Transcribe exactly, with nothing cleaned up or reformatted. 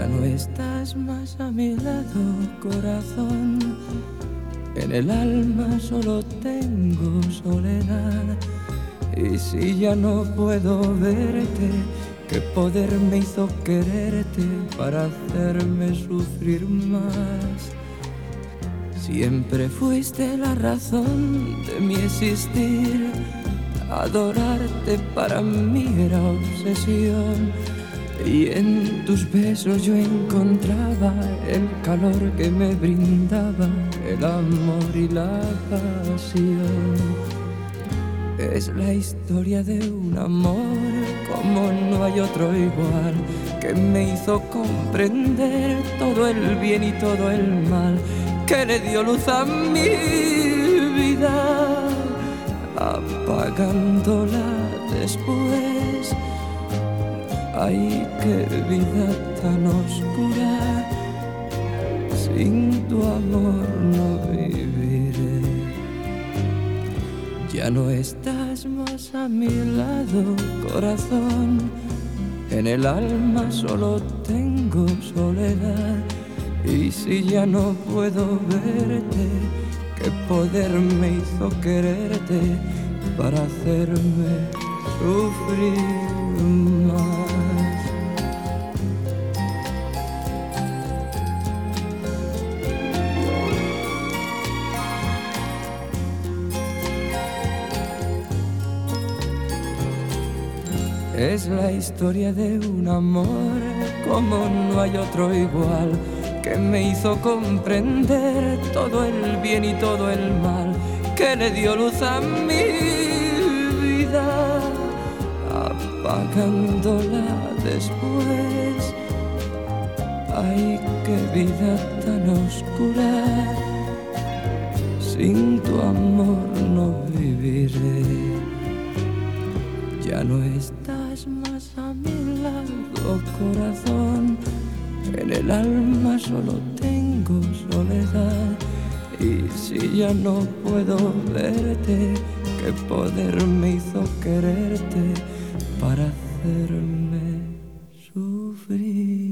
Ya no estás más a mi lado, corazón. En el alma solo tengo soledad. Y si ya no puedo verte, ¿qué poder me hizo quererte para hacerme sufrir más? Siempre fuiste la razón de mi existir. Adorarte para mí era obsesión. Y en tus besos yo encontraba el calor que me brindaba el amor y la pasión. Es la historia de un amor como no hay otro igual, que me hizo comprender todo el bien y todo el mal, que le dio luz a mi vida, apagándola después. Ay, qué vida tan oscura, sin tu amor no viviré. Ya no estás más a mi lado, corazón. En el alma solo tengo soledad. Y si ya no puedo verte, ¿qué poder me hizo quererte para hacerme sufrir más? Es la historia de un amor como no hay otro igual, que me hizo comprender todo el bien y todo el mal, que le dio luz a mi vida, apagándola después. Ay, qué vida tan oscura, sin tu amor no viviré. Ya no estás más a mi lado, corazón. En el alma solo tengo soledad. Y si ya no puedo verte, ¿qué poder me hizo quererte para hacerme sufrir?